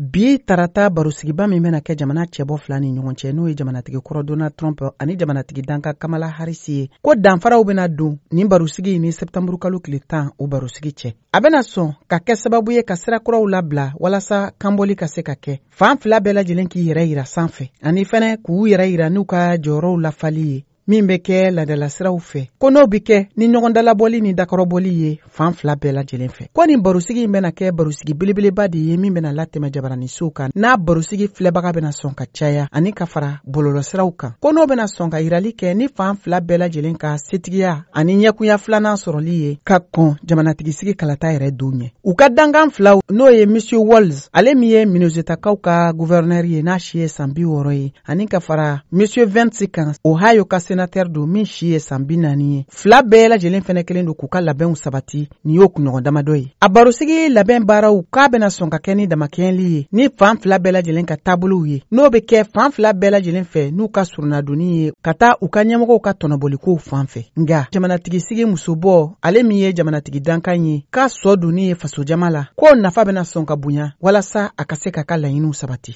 bi tarata barusigiba min bena kɛ jamana cɛbɔ fila ni ɲɔgɔn cɛ n'o ye jamanatigi kɔrɔ Donald Trump ani jamanatigi danka Kamala Harris ye ko danfaraw bena don nin barusigi ni septamburu kalo tile 10 o barusigi cɛ. A bena sɔn ka kɛ sababu ye ka sirakuraw labila walasa kanbɔli ka se ka kɛ. Fan fila bɛɛ lajɛlen k'i yɛrɛ yira sanfɛ ani fɛnɛ k'u yɛrɛ yira n'u ka jɔyɔrɔw lafali ye min bɛ kɛ ladalasiraw fɛ ko n'o bi kɛ ni ɲɔgɔn dalabɔli ni dakɔrɔbɔli ye fan fila bɛɛ lajɛlen fɛ. Ko nin barusigi bena kɛ barusigi belebeleba de ye min bena latɛmɛ jabaranisow kan n'a barusigi filɛbaga bena sɔn ka caya ani ka fara bɔlɔlɔsiraw kan. Ko n'o bena sɔn ka yirali kɛ ni fan fila bɛɛ lajɛlen ka setigiya ani ɲɛkunya filanan sɔrɔli ye ka kɔn jamanatigisi kalata yɛrɛ don ɲɛ. U ka dangan filaw n'o ye Monsieur Walz ale min ye Minnesotakaw ka gouverneur ye n'a si ye san 60 ye ani ka fara Monsieur Vance kan Ohio ka sénateur do min si ye san 40 ye. Fila bɛɛ lajɛlen fɛnɛ kelen do k'u ka labɛnw sabati ni y'o kunɲɔgɔn damadɔ ye. A barusigi labɛn baaraw k'a bena sɔn ka kɛ ni damakɛɲɛli ye ni fan fila bɛɛ lajɛlen ka taabolow ye n'o be kɛ fan fila bɛɛ lajɛlen fɛ n'u ka surunadonni ye ka taa u ka ɲɛmɔgɔw ka tɔnɔbɔlikow fan fɛ. Nga jamanatigisi musobɔ ale min ye jamanatigi dankan ye k'a sɔ donni ye fasojama la k'o nafa bena sɔn ka bonya walasa a ka se ka laɲiniw sabati.